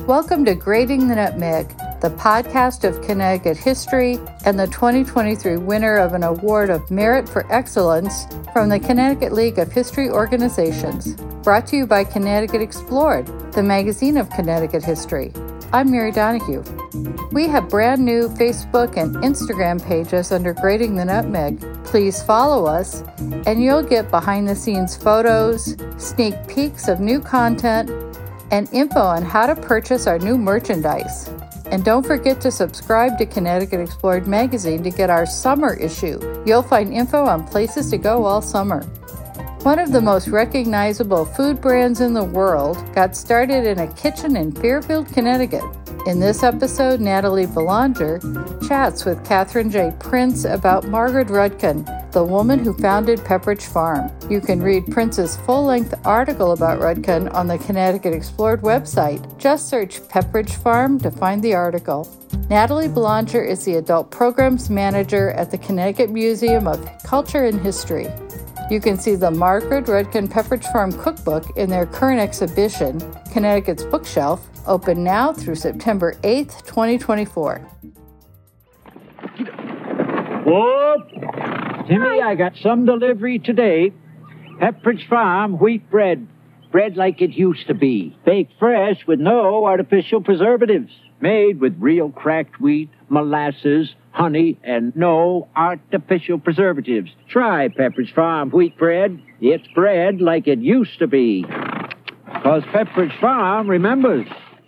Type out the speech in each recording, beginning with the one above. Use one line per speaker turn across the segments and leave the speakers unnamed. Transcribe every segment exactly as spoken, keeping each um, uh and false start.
Welcome to Grating the Nutmeg, the podcast of Connecticut history and the twenty twenty-three winner of an award of Merit for Excellence from the Connecticut League of History Organizations. Brought to you by Connecticut Explored, the magazine of Connecticut history. I'm Mary Donahue. We have brand new Facebook and Instagram pages under Grating the Nutmeg. Please follow us, and you'll get behind-the-scenes photos, sneak peeks of new content, and info on how to purchase our new merchandise. And don't forget to subscribe to Connecticut Explored magazine to get our summer issue. You'll find info on places to go all summer. One of the most recognizable food brands in the world got started in a kitchen in Fairfield, Connecticut. In this episode, Natalie Belanger chats with Catherine J. Prince about Margaret Rudkin, the woman who founded Pepperidge Farm. You can read Prince's full-length article about Rudkin on the Connecticut Explored website. Just search Pepperidge Farm to find the article. Natalie Belanger is the Adult Programs Manager at the Connecticut Museum of Culture and History. You can see the Margaret Rudkin Pepperidge Farm cookbook in their current exhibition, Connecticut's Bookshelf, open now through September eighth, twenty twenty-four.
Whoop! Timmy, I got some delivery today. Pepperidge Farm wheat bread. Bread like it used to be. Baked fresh with no artificial preservatives. Made with real cracked wheat, molasses, honey, and no artificial preservatives. Try Pepperidge Farm wheat bread. It's bread like it used to be. Because Pepperidge Farm remembers.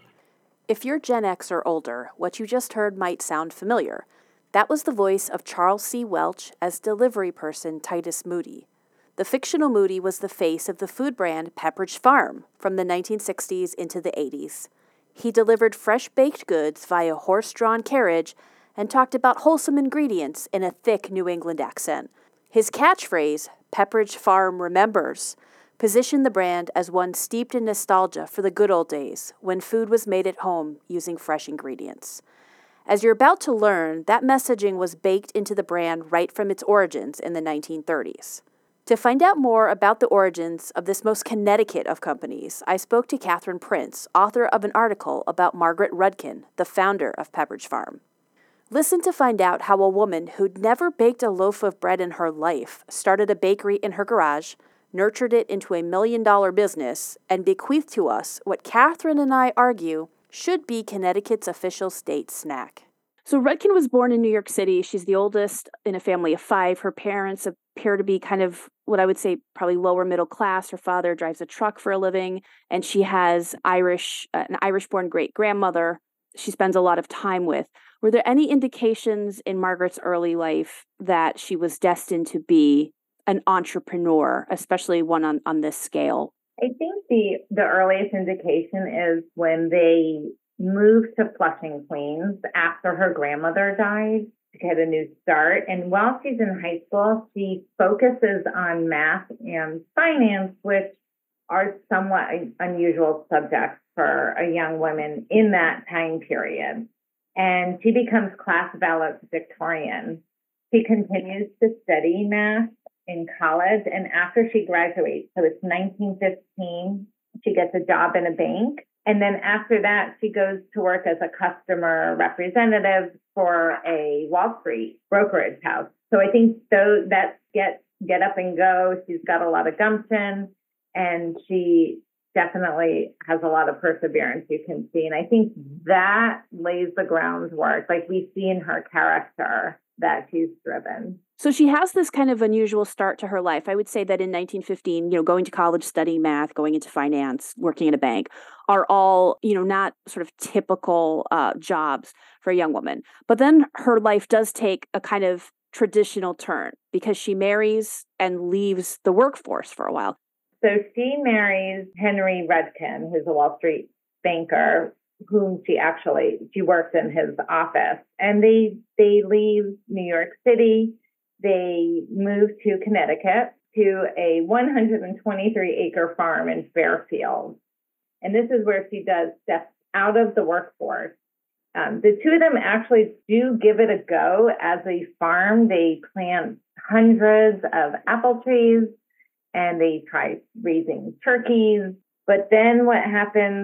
If you're Gen X or older, what you just heard might sound familiar. That was the voice of Charles C. Welch as delivery person Titus Moody. The fictional Moody was the face of the food brand Pepperidge Farm from the nineteen sixties into the eighties. He delivered fresh baked goods via horse-drawn carriage and talked about wholesome ingredients in a thick New England accent. His catchphrase, Pepperidge Farm Remembers, positioned the brand as one steeped in nostalgia for the good old days when food was made at home using fresh ingredients. As you're about to learn, that messaging was baked into the brand right from its origins in the nineteen thirties. To find out more about the origins of this most Connecticut of companies, I spoke to Catherine Prince, author of an article about Margaret Rudkin, the founder of Pepperidge Farm. Listen to find out how a woman who'd never baked a loaf of bread in her life started a bakery in her garage, nurtured it into a million-dollar business, and bequeathed to us what Catherine and I argue should be Connecticut's official state snack. So Rudkin was born in New York City. She's the oldest in a family of five. Her parents appear to be kind of what I would say probably lower middle class. Her father drives a truck for a living, and she has Irish, uh, an Irish-born great-grandmother she spends a lot of time with. Were there any indications in Margaret's early life that she was destined to be an entrepreneur, especially one on, on this scale?
I think the, the earliest indication is when they moved to Flushing, Queens after her grandmother died to get a new start. And while she's in high school, she focuses on math and finance, which are somewhat unusual subjects for a young woman in that time period. And she becomes class valedictorian. She continues to study math in college, and after she graduates, so it's nineteen fifteen, she gets a job in a bank. And then after that, she goes to work as a customer representative for a Wall Street brokerage house. So I think so that get get up and go. She's got a lot of gumption, and she definitely has a lot of perseverance, you can see. And I think that lays the groundwork. Like we see in her character that she's driven.
So she has this kind of unusual start to her life. I would say that in nineteen fifteen, you know, going to college, studying math, going into finance, working in a bank are all, you know, not sort of typical uh, jobs for a young woman. But then her life does take a kind of traditional turn because she marries and leaves the workforce for a while.
So she marries Henry Rudkin, who's a Wall Street banker, whom she actually, she works in his office. And they they leave New York City. They move to Connecticut to a one hundred twenty-three acre farm in Fairfield. And this is where she does step out of the workforce. Um, the two of them actually do give it a go as a farm. They plant hundreds of apple trees and they try raising turkeys. But then what happens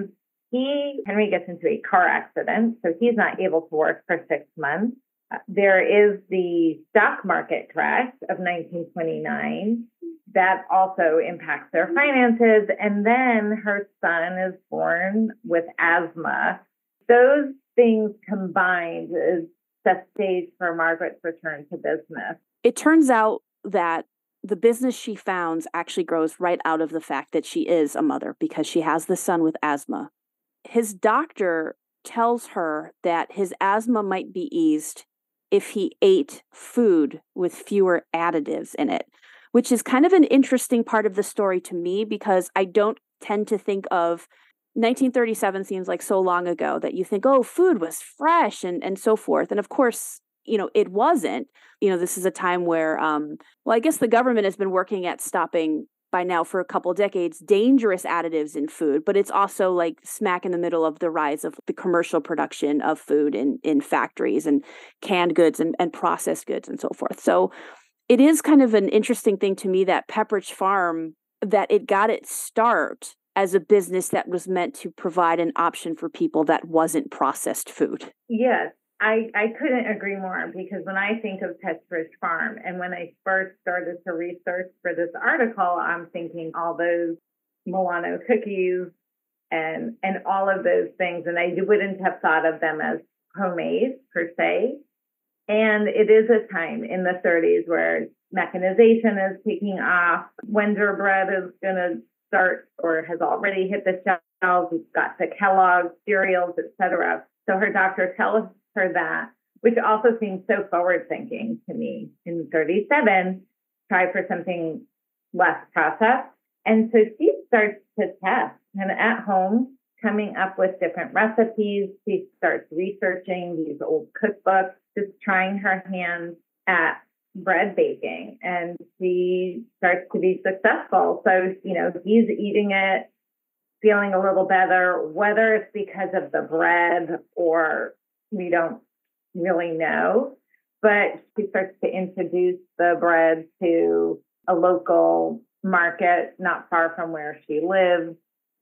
he, Henry gets into a car accident, so he's not able to work for six months. Uh, there is the stock market crash of nineteen twenty-nine. That also impacts their finances. And then her son is born with asthma. Those things combined is the stage for Margaret's return to business.
It turns out that the business she founds actually grows right out of the fact that she is a mother because she has the son with asthma. His doctor tells her that his asthma might be eased if he ate food with fewer additives in it, which is kind of an interesting part of the story to me because I don't tend to think of nineteen thirty-seven seems like so long ago that you think, oh, food was fresh and, and so forth. And of course, you know, it wasn't. You know, this is a time where, um, well, I guess the government has been working at stopping by now for a couple decades, dangerous additives in food, but it's also like smack in the middle of the rise of the commercial production of food in, in factories and canned goods and, and processed goods and so forth. So it is kind of an interesting thing to me that Pepperidge Farm, that it got its start as a business that was meant to provide an option for people that wasn't processed food.
Yes. I, I couldn't agree more because when I think of Pepperidge Farm and when I first started to research for this article, I'm thinking all those Milano cookies and and all of those things. And I wouldn't have thought of them as homemade per se. And it is a time in the thirties where mechanization is taking off. Wonder Bread is going to start or has already hit the shelves. We've got the Kellogg cereals, et cetera. So her doctor tells her that, which also seems so forward thinking to me. In thirty-seven, try for something less processed. And so she starts to test and at home, coming up with different recipes. She starts researching these old cookbooks, just trying her hands at bread baking. And she starts to be successful. So, you know, he's eating it, feeling a little better, whether it's because of the bread or we don't really know, but she starts to introduce the bread to a local market not far from where she lives.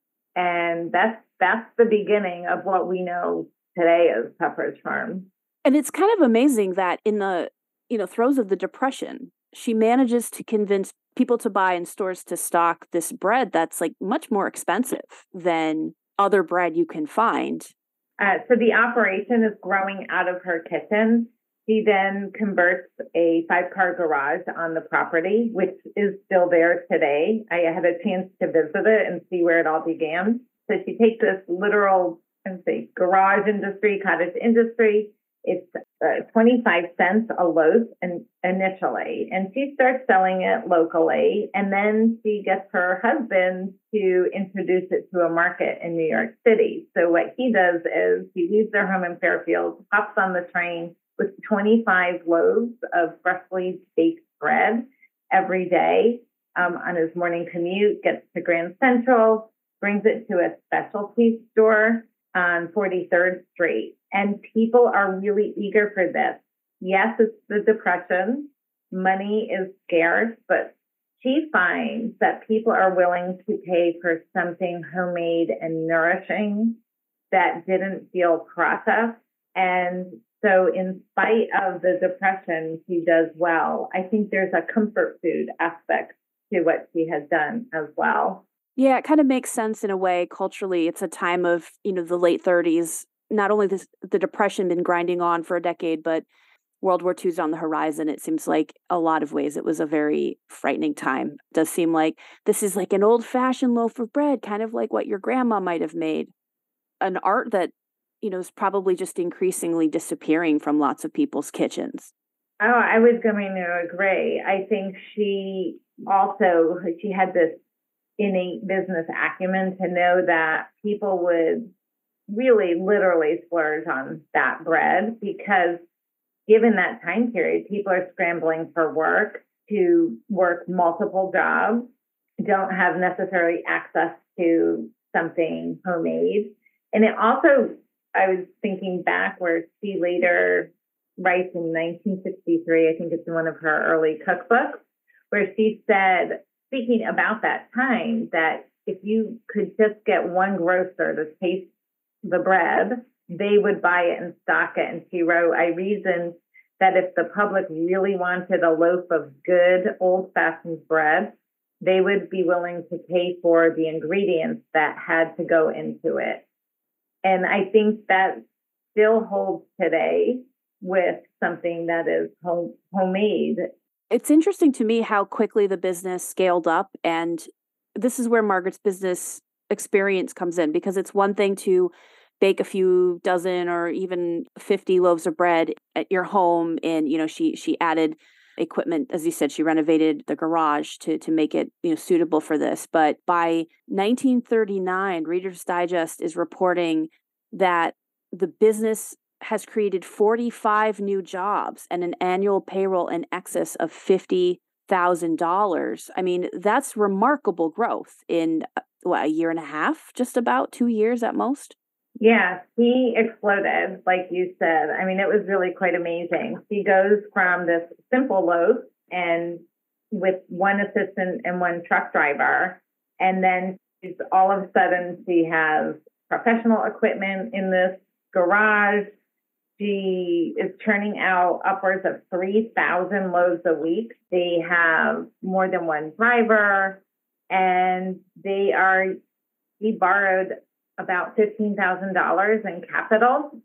And that's that's the beginning of what we know today as Pepperidge Farm.
And it's kind of amazing that in the, you know, throes of the Depression, she manages to convince people to buy in stores to stock this bread that's like much more expensive than other bread you can find.
Uh, so the operation is growing out of her kitchen. She then converts a five-car garage on the property, which is still there today. I had a chance to visit it and see where it all began. So she takes this literal, I say, garage industry, cottage industry. It's uh, twenty-five cents a loaf in, initially, and she starts selling it locally. And then she gets her husband to introduce it to a market in New York City. So what he does is he leaves their home in Fairfield, hops on the train with twenty-five loaves of freshly baked bread every day um, on his morning commute, gets to Grand Central, brings it to a specialty store on forty-third Street. And people are really eager for this. Yes, it's the Depression. Money is scarce, but she finds that people are willing to pay for something homemade and nourishing that didn't feel processed. And so in spite of the Depression, she does well. I think there's a comfort food aspect to what she has done as well.
Yeah, it kind of makes sense in a way culturally. It's a time of, you know, the late thirties. Not only this, the Depression been grinding on for a decade, but World War Two is on the horizon. It seems like a lot of ways it was a very frightening time. It does seem like this is like an old-fashioned loaf of bread, kind of like what your grandma might have made. An art that, you know, is probably just increasingly disappearing from lots of people's kitchens.
Oh, I was going to agree. I think she also, she had this innate business acumen to know that people would really literally splurge on that bread because given that time period, people are scrambling for work to work multiple jobs, don't have necessarily access to something homemade. And it also, I was thinking back where she later writes in nineteen sixty-three, I think it's in one of her early cookbooks, where she said, speaking about that time, that if you could just get one grocer to taste the bread, they would buy it and stock it. And she wrote, I reasoned that if the public really wanted a loaf of good old-fashioned bread, they would be willing to pay for the ingredients that had to go into it. And I think that still holds today with something that is home, homemade.
It's interesting to me how quickly the business scaled up. And this is where Margaret's business experience comes in, because it's one thing to bake a few dozen or even fifty loaves of bread at your home. And, you know, she she added equipment, as you said, she renovated the garage to to make it, you know, suitable for this. But by nineteen thirty-nine, Reader's Digest is reporting that the business has created forty-five new jobs and an annual payroll in excess of fifty thousand dollars. I mean, that's remarkable growth in what, a year and a half, just about two years at most.
Yeah, she exploded, like you said. I mean, it was really quite amazing. She goes from this simple loaf and with one assistant and one truck driver, and then she's, all of a sudden she has professional equipment in this garage. She is churning out upwards of three thousand loaves a week. They have more than one driver, and they are, he borrowed about fifteen thousand dollars in capital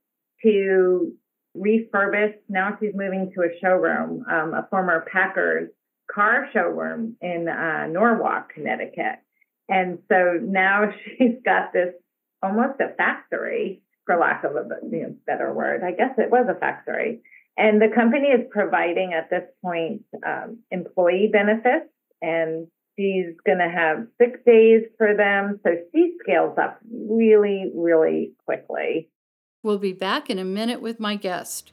to refurbish. Now she's moving to a showroom, um, a former Packard car showroom in uh, Norwalk, Connecticut. And so now she's got this almost a factory, for lack of a you know, better word. I guess it was a factory. And the company is providing at this point um, employee benefits, and she's going to have sick days for them. So she scales up really, really quickly.
We'll be back in a minute with my guest.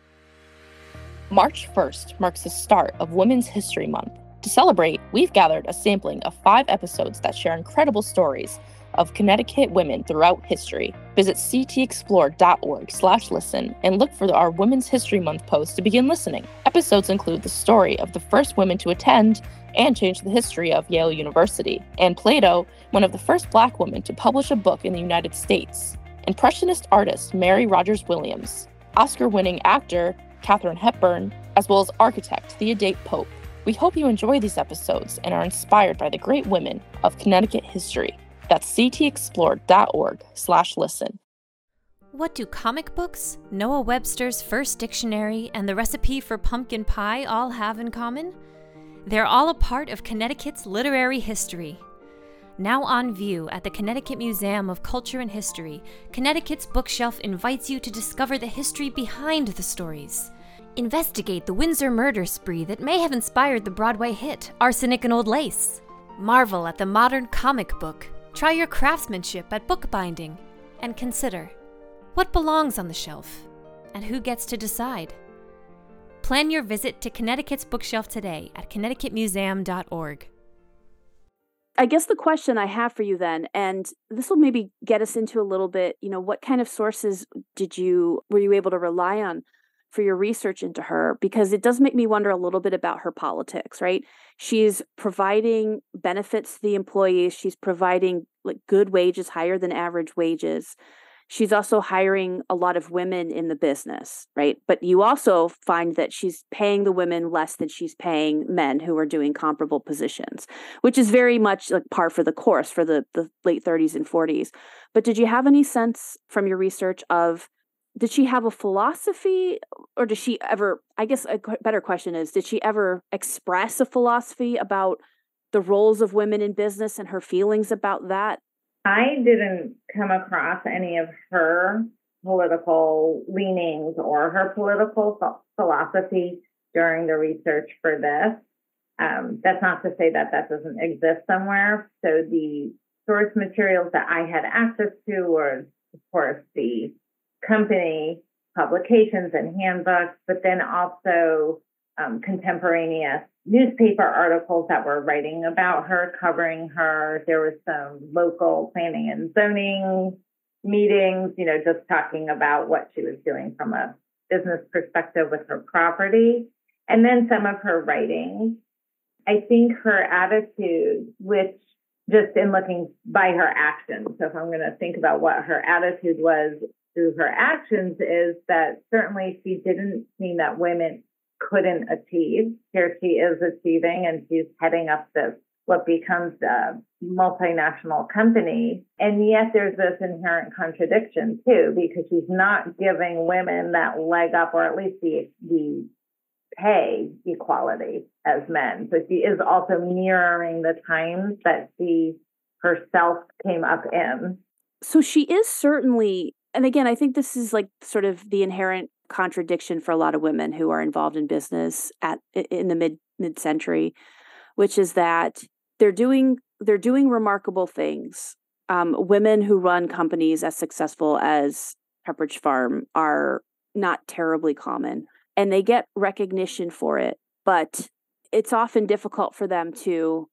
March first marks the start of Women's History Month. To celebrate, we've gathered a sampling of five episodes that share incredible stories of Connecticut women throughout history. Visit ctexplore.org slash listen and look for our Women's History Month post to begin listening. Episodes include the story of the first women to attend and change the history of Yale University, and Plato, one of the first Black women to publish a book in the United States, Impressionist artist Mary Rogers Williams, Oscar-winning actor Katharine Hepburn, as well as architect Theodate Pope. We hope you enjoy these episodes and are inspired by the great women of Connecticut history. That's ctexplore.org slash listen.
What do comic books, Noah Webster's first dictionary, and the recipe for pumpkin pie all have in common? They're all a part of Connecticut's literary history. Now on view at the Connecticut Museum of Culture and History, Connecticut's Bookshelf invites you to discover the history behind the stories. Investigate the Windsor murder spree that may have inspired the Broadway hit Arsenic and Old Lace. Marvel at the modern comic book. Try your craftsmanship at bookbinding. And consider, what belongs on the shelf? And who gets to decide? Plan your visit to Connecticut's Bookshelf today at connecticut museum dot org.
I guess the question I have for you then, and this will maybe get us into a little bit, you know, what kind of sources did you, were you able to rely on for your research into her? Because it does make me wonder a little bit about her politics, right? She's providing benefits to the employees. She's providing like good wages, higher than average wages. She's also hiring a lot of women in the business, right? But you also find that she's paying the women less than she's paying men who are doing comparable positions, which is very much like par for the course for the, the late thirties and forties. But did you have any sense from your research of, did she have a philosophy, or does she ever, I guess a better question is, did she ever express a philosophy about the roles of women in business and her feelings about that?
I didn't come across any of her political leanings or her political philosophy during the research for this. Um, that's not to say that that doesn't exist somewhere. So the source materials that I had access to were, of course, the company publications and handbooks, but then also um, contemporaneous newspaper articles that were writing about her, covering her. There was some local planning and zoning meetings, you know, just talking about what she was doing from a business perspective with her property. And then some of her writings. I think her attitude, which just in looking by her actions. So if I'm going to think about what her attitude was through her actions, is that certainly she didn't mean that women couldn't achieve. Here she is achieving, and she's heading up this, what becomes a multinational company. And yet there's this inherent contradiction too, because she's not giving women that leg up, or at least the, the pay equality as men. So she is also mirroring the times that she herself came up in.
So she is certainly, and again, I think this is like sort of the inherent contradiction for a lot of women who are involved in business at in the mid mid century, which is that they're doing they're doing remarkable things. Um, women who run companies as successful as Pepperidge Farm are not terribly common, and they get recognition for it, but it's often difficult for them to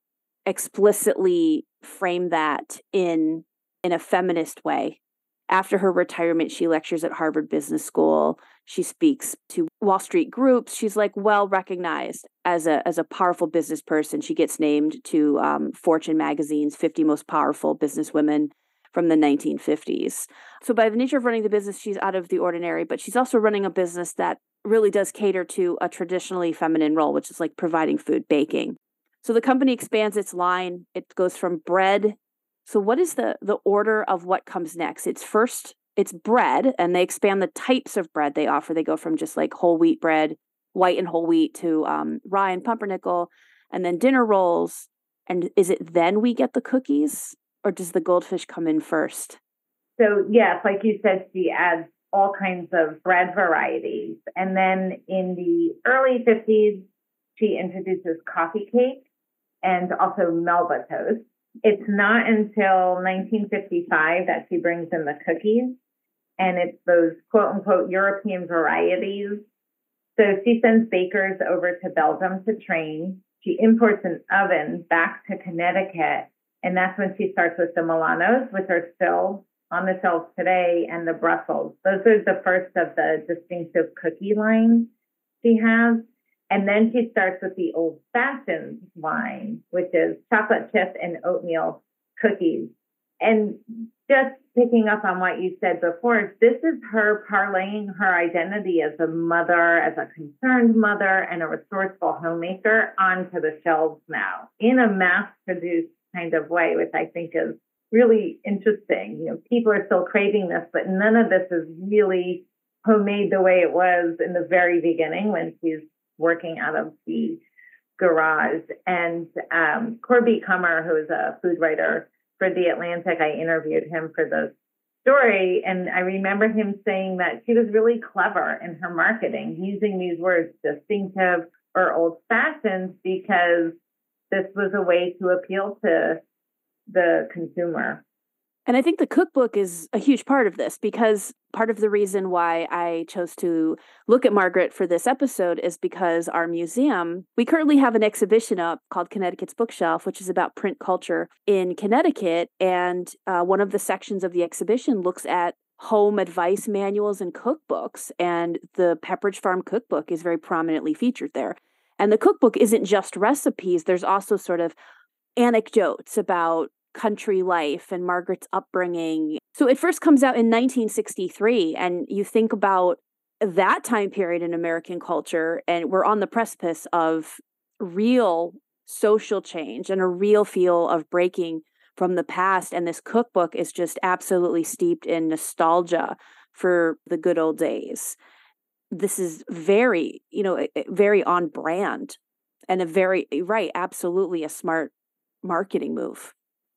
explicitly frame that in in a feminist way. After her retirement, she lectures at Harvard Business School. She speaks to Wall Street groups. She's like well recognized as a as a powerful business person. She gets named to um, Fortune magazine's fifty most powerful businesswomen from the nineteen fifties. So by the nature of running the business, she's out of the ordinary, but she's also running a business that really does cater to a traditionally feminine role, which is like providing food, baking. So the company expands its line. It goes from bread. So what is the the order of what comes next? It's first, it's bread, and they expand the types of bread they offer. They go from just like whole wheat bread, white and whole wheat, to um, rye and pumpernickel, and then dinner rolls. And is it then we get the cookies, or does the goldfish come in first?
So yes, like you said, she adds all kinds of bread varieties. And then in the early fifties, she introduces coffee cake and also Melba toast. It's not until nineteen fifty-five that she brings in the cookies, and it's those quote unquote European varieties. So she sends bakers over to Belgium to train. She imports an oven back to Connecticut, and that's when she starts with the Milanos, which are still on the shelves today, and the Brussels. Those are the first of the distinctive cookie lines she has. And then she starts with the old-fashioned line, which is chocolate chip and oatmeal cookies. And just picking up on what you said before, this is her parlaying her identity as a mother, as a concerned mother, and a resourceful homemaker onto the shelves now in a mass-produced kind of way, which I think is really interesting. You know, people are still craving this, but none of this is really homemade the way it was in the very beginning when she's working out of the garage. And um, Corby Kummer, who is a food writer for The Atlantic, I interviewed him for the story. And I remember him saying that she was really clever in her marketing, using these words, distinctive or old-fashioned, because this was a way to appeal to the consumer.
And I think the cookbook is a huge part of this, because part of the reason why I chose to look at Margaret for this episode is because our museum, we currently have an exhibition up called Connecticut's Bookshelf, which is about print culture in Connecticut. And uh, one of the sections of the exhibition looks at home advice manuals and cookbooks. And the Pepperidge Farm cookbook is very prominently featured there. And the cookbook isn't just recipes. There's also sort of anecdotes about country life and Margaret's upbringing. So it first comes out in nineteen sixty-three, and you think about that time period in American culture, and we're on the precipice of real social change and a real feel of breaking from the past. And this cookbook is just absolutely steeped in nostalgia for the good old days. This is very, you know, very on brand, and a very, right, absolutely a smart marketing move.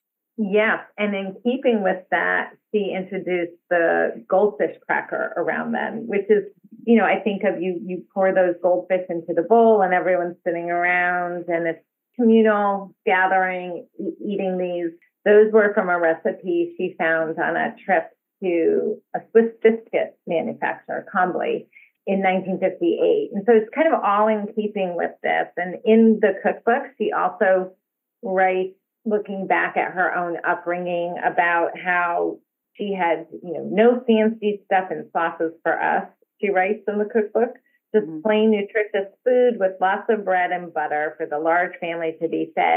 Yes. And in keeping with that, she introduced the goldfish cracker around then, which is, you know, I think of you, you pour those goldfish into the bowl and everyone's sitting around and it's communal gathering, e- eating these. Those were from a recipe she found on a trip to a Swiss biscuit manufacturer, Combly, in nineteen fifty-eight. And so it's kind of all in keeping with this. And in the cookbook, she also writes, looking back at her own upbringing, about how she had, you know, no fancy stuff and sauces for us. She writes in the cookbook, just mm-hmm. plain nutritious food with lots of bread and butter for the large family to be fed.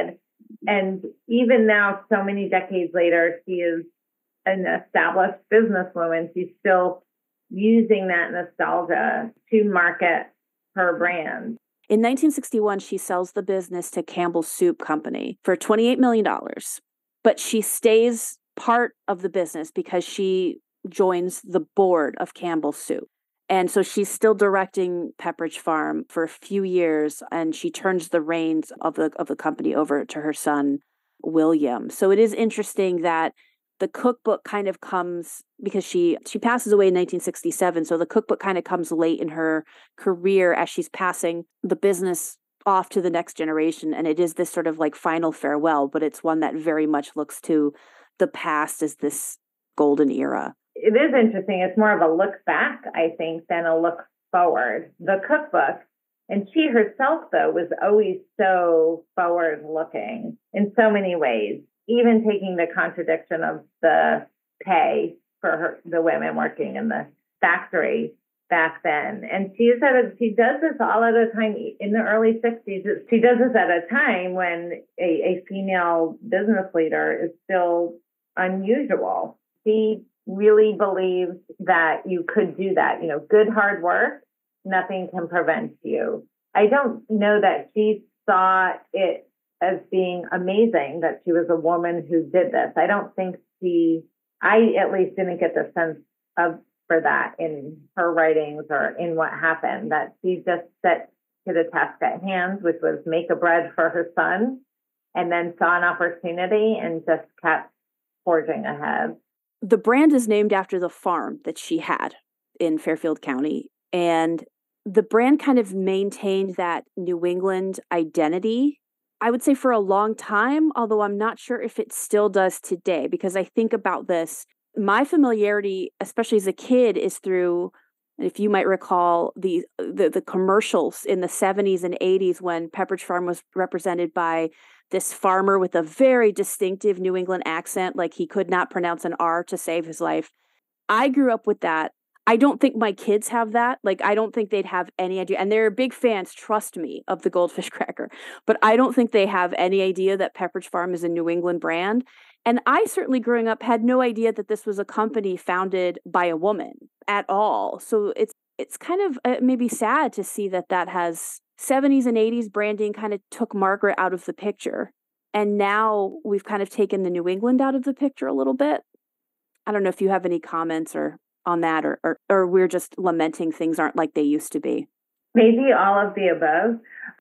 And even now, so many decades later, she is an established businesswoman. She's still using that nostalgia to market her brand.
In nineteen sixty-one, she sells the business to Campbell's Soup Company for twenty-eight million dollars. But she stays part of the business because she joins the board of Campbell's Soup. And so she's still directing Pepperidge Farm for a few years, and she turns the reins of the of the company over to her son, William. So it is interesting that the cookbook kind of comes because she she passes away in nineteen sixty-seven. So the cookbook kind of comes late in her career as she's passing the business off to the next generation. And it is this sort of like final farewell, but it's one that very much looks to the past as this golden era.
It is interesting. It's more of a look back, I think, than a look forward. The cookbook, and she herself, though, was always so forward looking in so many ways, even taking the contradiction of the pay for her, the women working in the factory back then. And she is at a, she does this all at a time in the early sixties. She does this at a time when a, a female business leader is still unusual. She really believes that you could do that. You know, good hard work, nothing can prevent you. I don't know that she saw it as being amazing that she was a woman who did this. I don't think she, I at least didn't get the sense of for that in her writings or in what happened, that she just set to the task at hand, which was make a bread for her son, and then saw an opportunity and just kept forging ahead.
The brand is named after the farm that she had in Fairfield County. And the brand kind of maintained that New England identity, I would say, for a long time, although I'm not sure if it still does today, because I think about this. My familiarity, especially as a kid, is through, if you might recall, the the, the commercials in the seventies and eighties when Pepperidge Farm was represented by this farmer with a very distinctive New England accent, like he could not pronounce an R to save his life. I grew up with that. I don't think my kids have that. Like, I don't think they'd have any idea. And they're big fans, trust me, of the Goldfish cracker. But I don't think they have any idea that Pepperidge Farm is a New England brand. And I certainly, growing up, had no idea that this was a company founded by a woman at all. So it's it's kind of uh, maybe sad to see that that has seventies and eighties branding kind of took Margaret out of the picture. And now we've kind of taken the New England out of the picture a little bit. I don't know if you have any comments or on that, or, or or we're just lamenting things aren't like they used to be.
Maybe all of the above.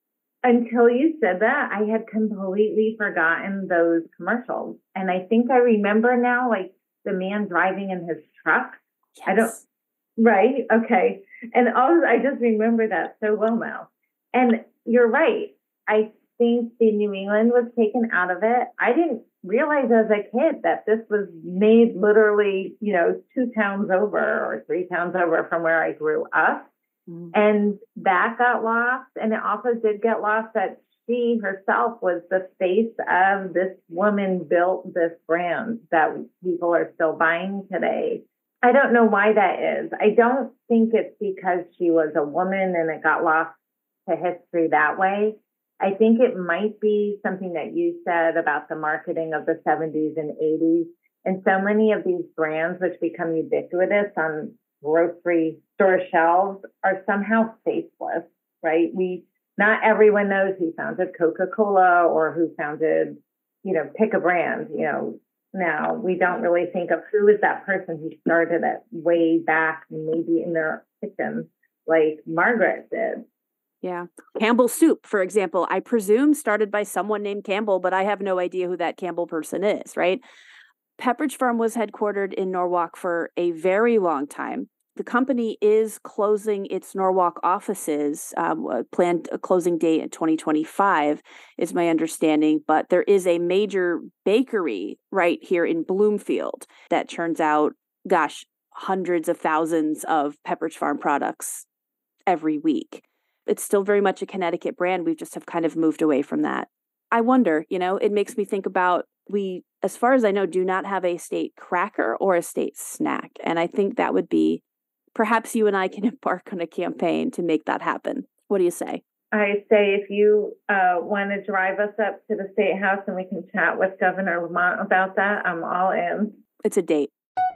Until you said that, I had completely forgotten those commercials. And I think I remember now, like the man driving in his truck.
Yes.
I don't, right? Okay. And all I just remember that so well now. And you're right. I think the New England was taken out of it. I didn't realize as a kid that this was made literally, you know, two towns over or three towns over from where I grew up. Mm-hmm. And that got lost. And it also did get lost that she herself was the face of this woman built this brand that people are still buying today. I don't know why that is. I don't think it's because she was a woman and it got lost to history that way. I think it might be something that you said about the marketing of the seventies and eighties. And so many of these brands, which become ubiquitous on grocery store shelves, are somehow faceless, right? We, not everyone knows who founded Coca-Cola or who founded, you know, pick a brand, you know. Now we don't really think of who is that person who started it way back, maybe in their kitchen, like Margaret did.
Yeah. Campbell Soup, for example, I presume started by someone named Campbell, but I have no idea who that Campbell person is, right? Pepperidge Farm was headquartered in Norwalk for a very long time. The company is closing its Norwalk offices. Um, a planned closing date in twenty twenty-five is my understanding, but there is a major bakery right here in Bloomfield that churns out, gosh, hundreds of thousands of Pepperidge Farm products every week. It's still very much a Connecticut brand. We just have kind of moved away from that. I wonder, you know, it makes me think about, we, as far as I know, do not have a state cracker or a state snack. And I think that would be, perhaps you and I can embark on a campaign to make that happen. What do you say?
I say if you uh, want to drive us up to the State House and we can chat with Governor Lamont about that, I'm all in.
It's a date.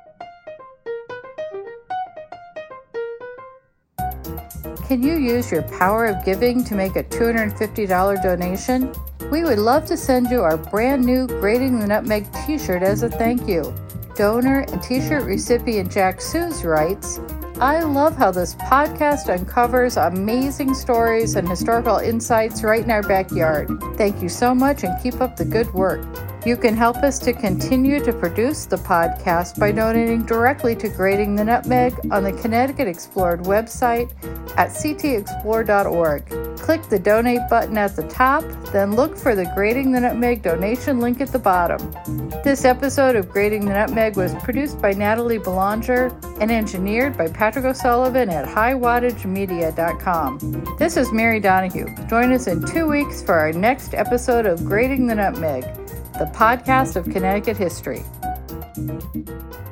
Can you use your power of giving to make a two hundred fifty dollars donation? We would love to send you our brand new Grating the Nutmeg t-shirt as a thank you. Donor and t-shirt recipient Jack Sues writes, I love how this podcast uncovers amazing stories and historical insights right in our backyard. Thank you so much and keep up the good work. You can help us to continue to produce the podcast by donating directly to Grating the Nutmeg on the Connecticut Explored website at c t explore dot org. Click the donate button at the top, then look for the Grating the Nutmeg donation link at the bottom. This episode of Grating the Nutmeg was produced by Natalie Belanger and engineered by Patrick O'Sullivan at high wattage media dot com. This is Mary Donahue. Join us in two weeks for our next episode of Grating the Nutmeg, the podcast of Connecticut history.